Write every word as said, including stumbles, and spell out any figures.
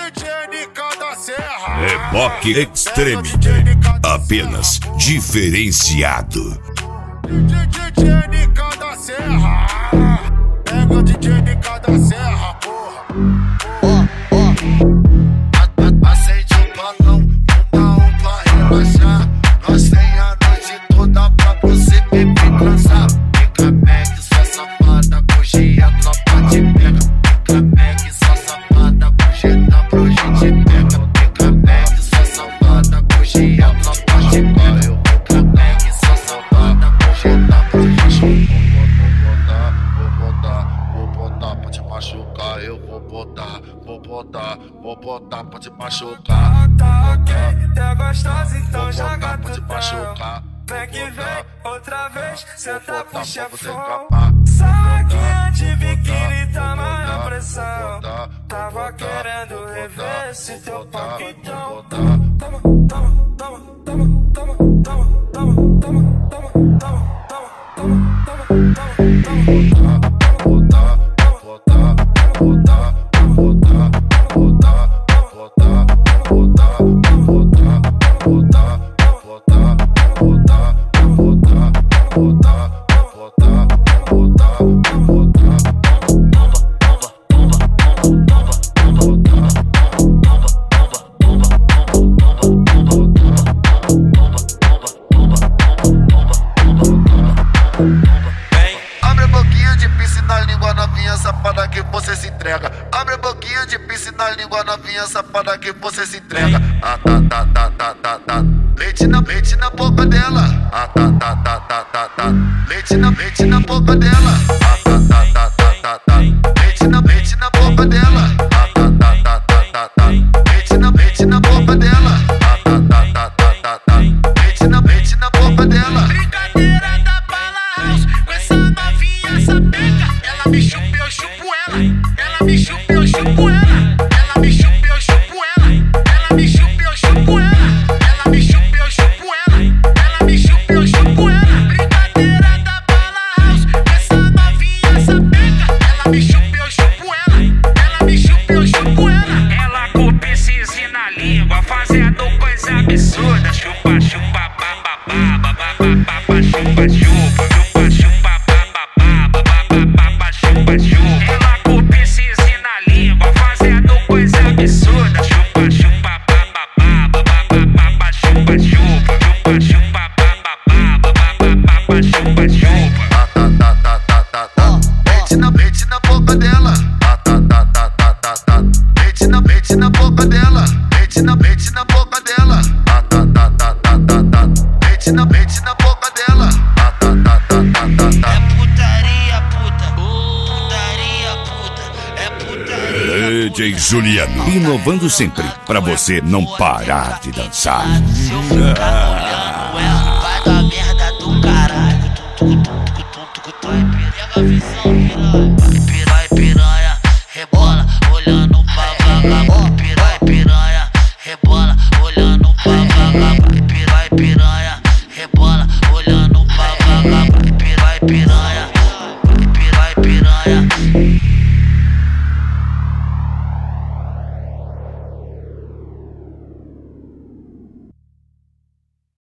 Reboque Extreme, apenas diferenciado. D J N K da Serra, pega o D J N K da Serra, porra. Ó, ó, acende o balão, uma um pra relaxar. Nós tem a noite toda pra você beber transar. Fica meg, só safada, hoje a tropa te pega. Fica meg, só safada, hoje dá pra hoje te pega. Fica meg, só safada, hoje a tropa te pega. Fica meg, só safada, hoje dá pra hoje te pega. Vou botar, vou botar, vou botar pra te machucar. Eu vou botar, vou botar, vou botar pra te machucar. Tá ok, tá gostosa, então joga pra te tudo. machucar. Vem que vem, outra vez, senta pro chefão. Saquinha Saquinha de biquíni, tá na pressão. Tava querendo rever esse teu papo, então toma, toma, toma, toma, toma, toma, toma, toma, toma, toma, toma, toma, toma, toma. Abre a boquinha de pisse na língua, novinha safada que você se entrega. Abre a boquinha de pisse na língua, novinha safada que você se entrega. Ah, tá, tá, tá, tá, tá, tá. Leite na, leite na boca dela. Ah, tá, tá, tá, tá, tá, tá. Leite na, leite na boca dela. Ah, tá, tá, tá, tá, tá, tá. Leite na, leite na boca dela. Ah, tá, tá, tá, tá, tá, tá. Leite na, leite na boca dela. Ah, tá, tá, tá, tá, tá, tá. Leite na, leite na boca dela. Brincadeira da Bala House, com essa novinha sapeca. Ela me chupa, eu chupo ela. Ela me chupa, eu chupo ela. Ela me chupa, eu chupo ela. Ela me chupa, eu chupo ela. Ela me chupa, eu chupo ela. Ela me chupa, eu chupo ela. Brincadeira da Bala House, com essa novinha sapeca. Ela me chupa, eu chupo ela. Ela me chupa, eu chupo ela. Ela com o piscizinho na língua, fazendo coisa absurda. Chupa, chupa, bababá, bababá, chupa, chupa. Chupa, chupa, bababá, bababá, chupa, chupa. Ela com o piscizinho na língua, fazendo coisa absurda. Chupa, chupa, bababá, bababá, chupa, chupa. Chupa, chupa, bababá, bababá, chupa, chupa. Ah, tá, tá, tá, tá, tá, tá. Leite na, leite na boca dela. Ah, tá, tá, tá, tá, tá, tá. Leite na, leite na boca dela. Leite na, leite na boca dela. Ah, tá, tá, tá, tá, tá, tá. Leite na, leite na boca dela. Ah, tá, tá, tá, tá, tá, tá. É putaria, puta. Putaria, puta. É putaria. D J Juliano, inovando sempre, pra você não parar de dançar. Se eu ficar olhando ela, vai dar merda do caralho. Pega a visão, piranha.